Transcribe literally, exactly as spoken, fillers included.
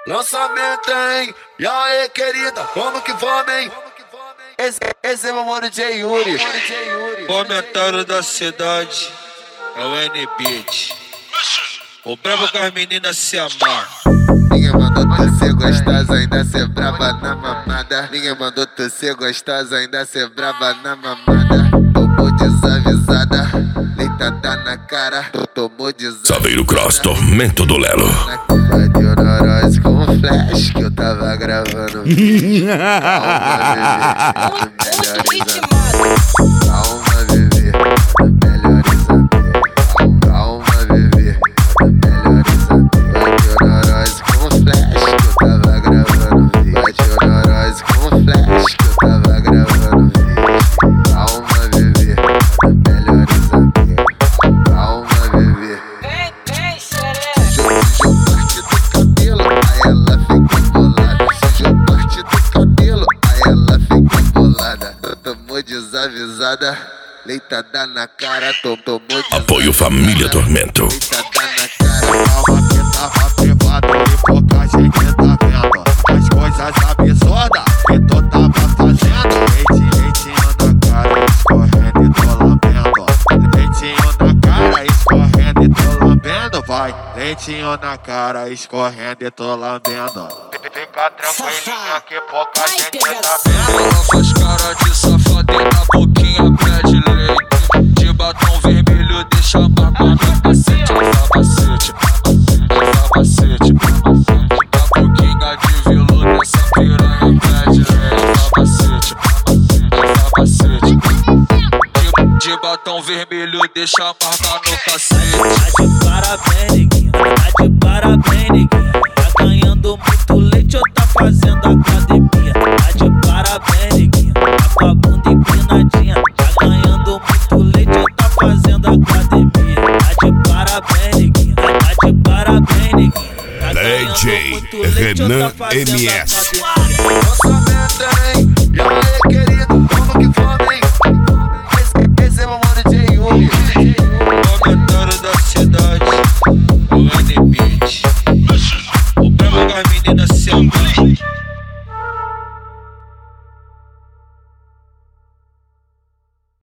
Lançamento, hein? E aí, querida, como que vamos, hein? Esse, esse é meu mano J. Yuri. Comentário da cidade é o N-Beat. O brabo com as meninas se amar. Ninguém mandou tu ser gostosa, ainda ser braba na mamada. Ninguém mandou tu ser gostosa, ainda ser braba na mamada. Tomou desavisada, deitada na cara. Tomou desavisada. Saveiro Cross, tormento do Lelo. Bateu neurose com flash que eu tava gravando. Calma, bebê, melhores amigos. Calma, bebê, melhores amigos. Bateu neurose com flash que eu tava gravando vídeo. Bateu neurose com flash que eu tava gravando vídeo. Calma, bebê, melhores amigos. Calma, bebê. Vem, vem, xeré. Tomou desavisada, leitada na cara, tomou desavisada. Apoio Família Tormento. Leitada na cara, calma que tava privado e pouca gente tá vendo as coisas absurdas que tu tava fazendo. Leite, leitinho na cara, escorrendo e tô lambendo. Leitinho na cara, escorrendo e tô lambendo. Vai, leitinho na cara, escorrendo e tô lambendo. Fica tranquilinha que pouca gente tá vendo. Ela faz cara de safada e na boquinha pede leite. De batom vermelho deixa a marca no capacete. Capacete, capacete. Da boquinha de veludo essa piranha pede leite. Capacete, capacete. De, de batom vermelho deixa a marca no cacete. Tá de parabéns, neguinho. Tá de parabéns, neguinho. Tá ganhando muito leite ou tá fazendo academia? Tá de parabéns, neguinho. Tá com a bunda empinadinha. Tá ganhando muito leite ou tá fazendo academia? Tá de parabéns, neguinho. Tá de parabéns, neguinho. Tá ganhando muito leite ou tá fazendo academia?